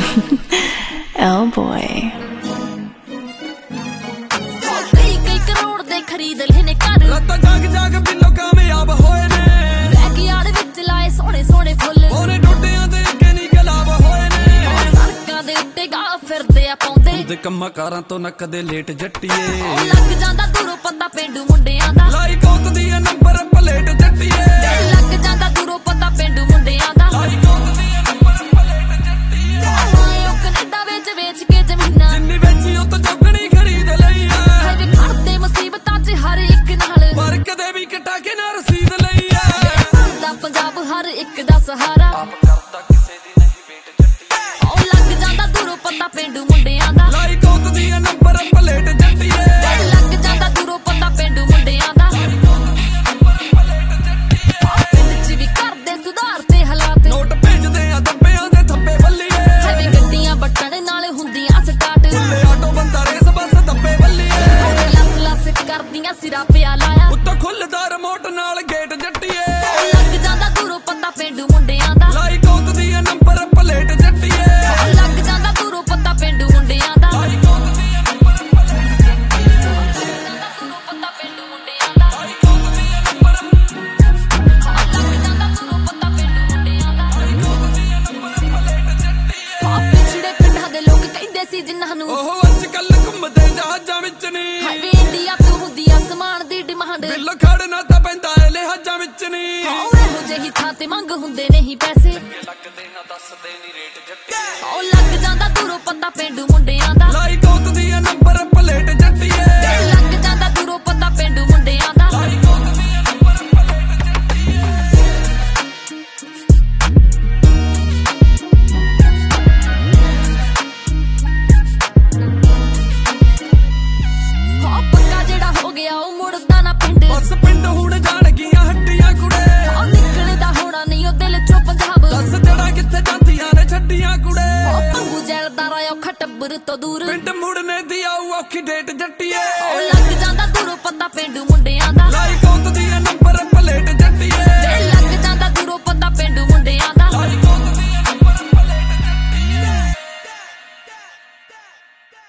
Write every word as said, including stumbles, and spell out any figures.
Oh boy. कई कई करोड़ दे खरीद लेने घर रातां जाग जाग बिल्लो कामयाब होए ने बैकयार्ड विच लाए सोहणे सोहणे फुੱਲ ओरे डोडियां दे अगे नी गलाब होए ने सड़कां दे उत्ते गा फिरदे आ पाउंदे ਦੇ ਕੰਮਾਂ ਕਾਰਾਂ ਤੋਂ ਨਾ ਕਦੇ ਲੇਟ ਜੱਟੀਏ ਲੱਗ ਜਾਂਦਾ ਦੂਰੋਂ ਪਤਾ ਪਿੰਡੂ ਮੁੰਡਿਆਂ ਦਾ ਲਾਈ ਕੋਤ ਦੀ ਨੰਬਰ ਪਲੇਟ ਜੱਟੀਏ ਲੱਗ ਜਾਂਦਾ ਦੂਰੋਂ ਪਤਾ ਪਿੰਡੂ ਮੁੰਡਿਆਂ ਦਾ ਲਾਈ ਕੋਤ ਦੀ ਨੰਬਰ ਪਲੇਟ ਜੱਟੀਏ ਉਹ ਕੈਨੇਡਾ ਵਿੱਚ ਵੇਚ ਕੇ ਜ਼ਮੀਨਾਂ ਜਿੰਨੀ ਵੇਚੀ ਉਹ ਤਾਂ ਜੱਗਣੀ ਖਰੀਦ ਲਈ ਆ ਹਜੇ ਖੜਦੇ ਮੁਸੀਬਤਾਂ 'ਚ ਹਰ ਇੱਕ ਨਾਲ ਪਰ ਕਦੇ ਵੀ ਕਟਾ ਕੇ ਨਾ ਰਸੀਦ ਲਈ ਆ ਦਾ ਪੰਜਾਬ ਹਰ ਇੱਕ ਦਾ ਸਹਾਰਾ ਆਪ ਕਰਦਾ ਕਿਸੇ ਦੀ ਨਹੀਂ ਵੇਟ ਜੱਟੀਏ ਉਹ ਲੱਗ ਜਾਂਦਾ ਦੂਰੋਂ ਪਤਾ ਪਿੰਡੂ ਮੁੰਡਿਆਂ ਦਾ ਲਾਈ ਕੋਤ ਦੀ ਨੰਬਰ ਪਲੇਟ ਜੱਟੀਏ ਲੱਗ ਜਾਂਦਾ ਦੂਰੋਂ ਪਤਾ ਪਿੰਡੂ ਮੁੰਡਿਆਂ ਦਾ ਪਿੰਡ 'ਚ ਵੀ ਕਰਦੇ ਸੁਧਾਰ ਤੇ ਹਾਲਾਤ ਨੋਟ ਭੇਜਦੇ ਆ ਦੱਬਿਆਂ ਦੇ ਥੱਪੇ ਬੱਲੀਏ ਹਵੇ ਗੱਡੀਆਂ ਬੱਟਣ ਨਾਲ ਹੁੰਦੀਆਂ ਸਟਾਰਟ ਫੁੱਲੇ ਆਟੋ ਬੰਦਾ ਰੇਸ ਬੱਸ ਦੱਬੇ ਬੱਲੀਏ ਲੱਸ ਲੱਸ ਕਰਦੀਆਂ ਸਿਰਾ ਪਿਆ ਲਾਇਆ ਉੱਤੋਂ ਖੁੱਲਦਾ ਰਿਮੋਟ ਨਾਲ ਗੇਟ ਜੱਟੀਏ ਲੱਗ ਜਾਂਦਾ ਦੂਰੋਂ ਪਤਾ ਪਿੰਡੂ ਮੁੰਡਿਆਂ ਦਾ ਲਾਈ ਕੋਤ ਦੀ ਨੰਬਰ ਪਲੇਟ ਜੱਟੀਏ ਲੱਗ ਜਾਂਦਾ ਦੂਰੋਂ ਪਤਾ ਪਿੰਡੂ ਮੁੰਡਿਆਂ ਦਾ ਲਾਈ ਕੋਤ ਦੀ ਨੰਬਰ ਪਲੇਟ ਜੱਟੀਏ ਦੂਰੋਂ ਪਤਾ ਪਿੰਡੂ ਮੁੰਡਿਆਂ ਦਾ ਲਾਈ ਕੋਤ ਦੀ ਨੰਬਰ ਲੱਗ ਜਾਂਦਾ ਦੂਰੋਂ ਪਤਾ ਪਿੰਡੂ ਮੁੰਡਿਆਂ ਦਾ ਲਾਈ ਕੋਤ ਦੀ ਨੰਬਰ ਪਲੇਟ ਜੱਟੀਏ ਆ ਪਿਛੜੇ ਪਿੰਡਾਂ ਦੇ ਲੋਕ ਕਹਿੰਦੇ ਸੀ ਜਿਨ੍ਹਾਂ ਨੂੰ ਉਹ ਅੱਜ ਕੱਲ ਘੁੰਮਦੇ ਜਹਾਜ਼ਾਂ ਵਿੱਚ ਨਹੀਂ ਹਾਏ ਇੰਡੀਆ ਤੋਂ ਹੁੰਦੀ ਆ ਸਮਾਨ ਦੀ ਡਿਮਾਂਡ ਬਿੱਲ ਖੜਨਾ ਤਾਂ ਪੈਂਦਾ ਏ ਲਿਹਾਜ਼ਾਂ ਵਿੱਚ ਨਹੀਂ ਉਹ ਇਹੋ ਜਿਹੀ ਥਾਂ ਤੇ ਮੰਗ ਹੁੰਦੇ ਨਹੀਂ ਪੈਸੇ ਲੱਗਦੇ ਨਾ ਦੱਸਦੇ ਨੀ ਰੇਟ ਜੱਟੀਏ ਉਹ ਲੱਗ ਜਾਂਦਾ ਦੂਰੋਂ ਪਤਾ ਪਿੰਡੂ ਮੁੰਡਿਆਂ ਦਾ ਲਾਈ ਕੋਤ ਦੀ ਨੰਬਰ ਪਲੇਟ ਜੱਟੀਏ ਲੱਗ ਜਾਂਦਾ ਦੂਰੋਂ ਪਤਾ ਪਿੰਡੂ ਮੁੰਡਿਆਂ ਦਾ ਲਾਈ ਕੋਤ ਦੀ ਨੰਬਰ ਪਲੇਟ ਜੱਟੀਏ ਉਹ ਪੱਕਾ ਜਿਹੜਾ ਹੋ ਗਿਆ ਉਹ ਮੁੜਦਾ ਨਾ ਪਿੰਡ ਬਸ ਪਿੰਡ ਹੁਣ ਜਾਣ ਗਈਆਂ ਹੱਡੀਆਂ ਕੁੜੇ ਉਹ ਨਿਕਲਦਾ ਹੋਣਾ ਨਹੀਂ ਉਹ ਦਿਲ ਚੋਂ ਪੰਜਾਬ ਦੱਸ ਜੜਾ ਕਿੱਥੇ ਜਾਂਦੀਆਂ ਨੇ ਛੱਡੀਆਂ ਕੁੜੇ ਉਹ ਪੰਗੂ ਜੈਲਦਾਰ ਆਇਆ ਖਟਬਰ ਤੋਂ ਦੂਰ ਪਿੰਡ ਮੁੜਨੇ ਦੀ ਆਊ ਔਖੀ ਡੇਟ